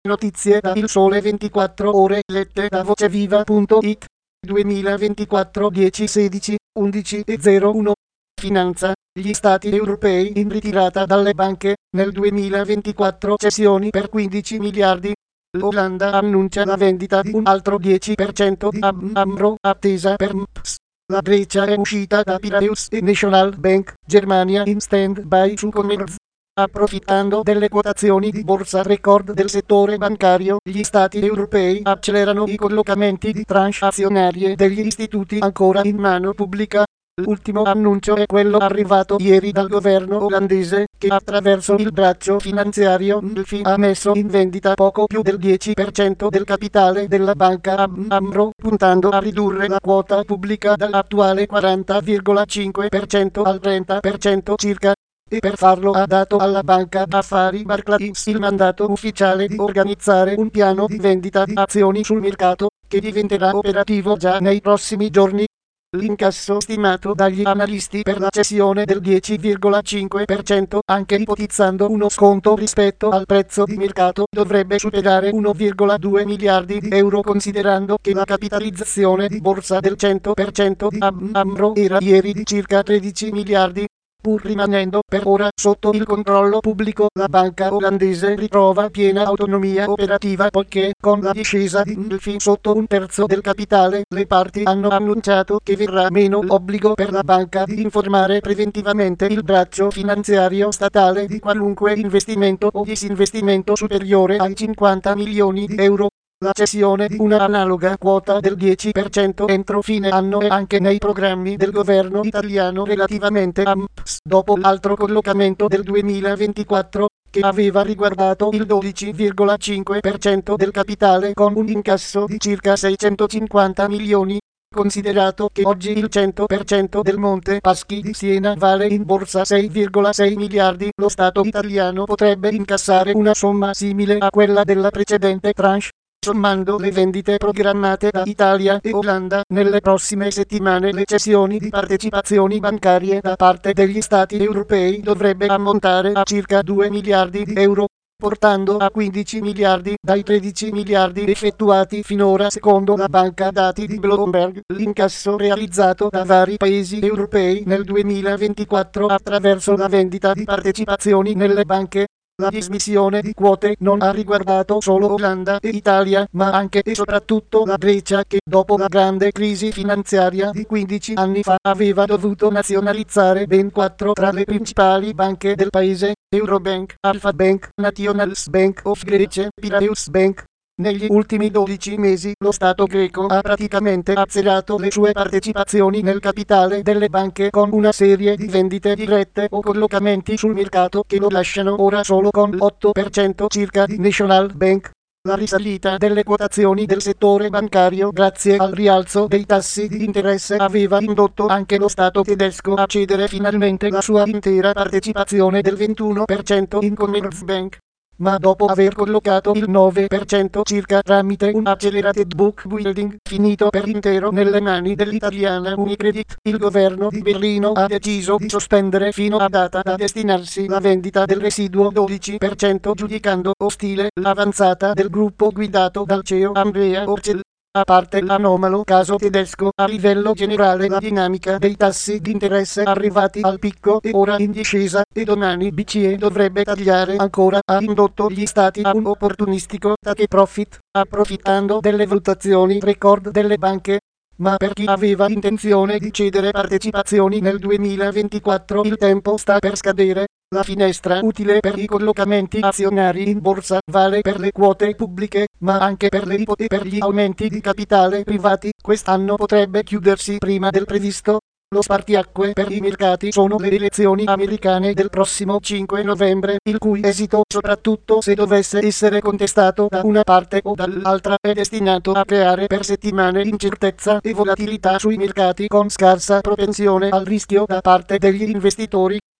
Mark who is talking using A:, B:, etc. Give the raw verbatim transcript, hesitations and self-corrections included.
A: Notizie da Il Sole ventiquattro Ore lette da voceviva punto it. duemilaventiquattro dieci sedici undici e zero uno. Finanza. Gli stati europei in ritirata dalle banche. Nel duemilaventiquattro cessioni per quindici miliardi. L'Olanda annuncia la vendita di un altro dieci per cento di A B N AMRO attesa per M P S. La Grecia è uscita da Piraeus e National Bank. Germania in stand-by su Commerz. Approfittando delle quotazioni di borsa record del settore bancario, gli stati europei accelerano i collocamenti di tranche azionarie degli istituti ancora in mano pubblica. L'ultimo annuncio è quello arrivato ieri dal governo olandese, che attraverso il braccio finanziario N L F I ha messo in vendita poco più del dieci per cento del capitale della banca A B N AMRO, puntando a ridurre la quota pubblica dall'attuale quaranta virgola cinque per cento al trenta per cento circa. E per farlo ha dato alla banca d'affari Barclays il mandato ufficiale di organizzare un piano di vendita di azioni sul mercato, che diventerà operativo già nei prossimi giorni. L'incasso stimato dagli analisti per la cessione del dieci virgola cinque per cento, anche ipotizzando uno sconto rispetto al prezzo di mercato, dovrebbe superare uno virgola due miliardi di euro, considerando che la capitalizzazione di borsa del cento per cento di A B N AMRO era ieri di circa tredici miliardi. Pur rimanendo per ora sotto il controllo pubblico, la banca olandese ritrova piena autonomia operativa, poiché con la discesa di N L F I sotto un terzo del capitale, le parti hanno annunciato che verrà meno l'obbligo per la banca di informare preventivamente il braccio finanziario statale di qualunque investimento o disinvestimento superiore ai cinquanta milioni di euro. La cessione di una analoga quota del dieci per cento entro fine anno è anche nei programmi del governo italiano relativamente a M P S, dopo l'altro collocamento del duemilaventiquattro, che aveva riguardato il dodici virgola cinque per cento del capitale con un incasso di circa seicentocinquanta milioni. Considerato che oggi il cento per cento del Monte Paschi di Siena vale in borsa sei virgola sei miliardi, lo Stato italiano potrebbe incassare una somma simile a quella della precedente tranche. Sommando le vendite programmate da Italia e Olanda, nelle prossime settimane le cessioni di partecipazioni bancarie da parte degli stati europei dovrebbe ammontare a circa due miliardi di euro, portando a quindici miliardi dai tredici miliardi effettuati finora secondo la banca dati di Bloomberg. L'incasso realizzato da vari paesi europei nel duemilaventiquattro attraverso la vendita di partecipazioni nelle banche. La dismissione di quote non ha riguardato solo Olanda e Italia, ma anche e soprattutto la Grecia, che dopo la grande crisi finanziaria di quindici anni fa aveva dovuto nazionalizzare ben quattro tra le principali banche del paese: Eurobank, Alpha Bank, Nationals Bank of Greece, Piraeus Bank. Negli ultimi dodici mesi lo Stato greco ha praticamente azzerato le sue partecipazioni nel capitale delle banche con una serie di vendite dirette o collocamenti sul mercato che lo lasciano ora solo con l'otto per cento circa di National Bank. La risalita delle quotazioni del settore bancario grazie al rialzo dei tassi di interesse aveva indotto anche lo Stato tedesco a cedere finalmente la sua intera partecipazione del ventuno per cento in Commerzbank. Ma dopo aver collocato il nove per cento circa tramite un accelerated book building finito per intero nelle mani dell'italiana Unicredit, il governo di Berlino ha deciso di sospendere fino a data da destinarsi la vendita del residuo dodici per cento, giudicando ostile l'avanzata del gruppo guidato dal C E O Andrea Orcel. A parte l'anomalo caso tedesco, a livello generale la dinamica dei tassi di interesse arrivati al picco e ora in discesa, e domani B C E dovrebbe tagliare ancora, ha indotto gli stati a un opportunistico take profit, approfittando delle valutazioni record delle banche. Ma per chi aveva intenzione di cedere partecipazioni nel duemilaventiquattro il tempo sta per scadere. La finestra utile per i collocamenti azionari in borsa vale per le quote pubbliche, ma anche per le ipoteche e per gli aumenti di capitale privati. Quest'anno potrebbe chiudersi prima del previsto. Lo spartiacque per i mercati sono le elezioni americane del prossimo cinque novembre, il cui esito, soprattutto se dovesse essere contestato da una parte o dall'altra, è destinato a creare per settimane incertezza e volatilità sui mercati con scarsa propensione al rischio da parte degli investitori.